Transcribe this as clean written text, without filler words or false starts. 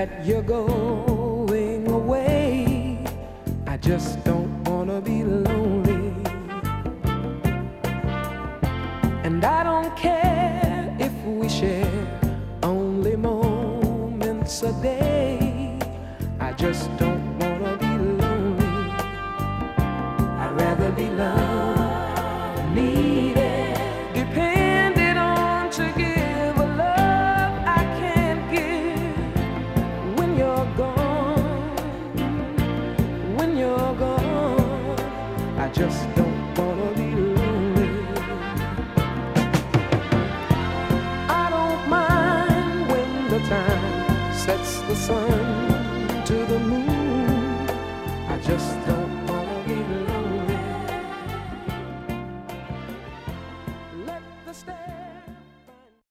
that you're going away. I just don't wanna be lonely. And I don't care if we share only moments a day. I just don't wanna be lonely. I'd rather be loved, needed, depended on to give a love I can't give. When you're gone, when you're gone, I just don't wanna be lonely. I don't mind when the time sets the sun